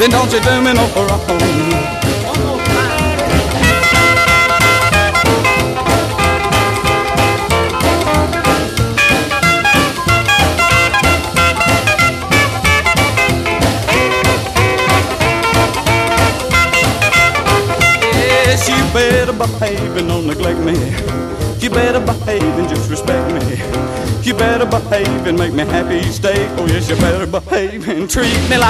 then don't you do me no wrong. Yes, you better behave and don't neglect me. You better behave and just respect me. You better behave and make me happy each day. Oh yes, you better behave and treat me like